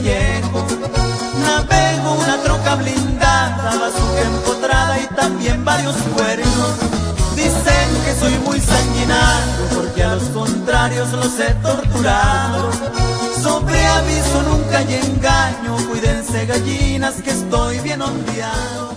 pellejo. Navego una troca blindada, bazuca empotrada y también varios cuernos. Dicen que soy muy sanguinario porque a los contrarios los he torturado. Sobre aviso nunca hay engaño, cuídense gallinas que estoy bien ondeado.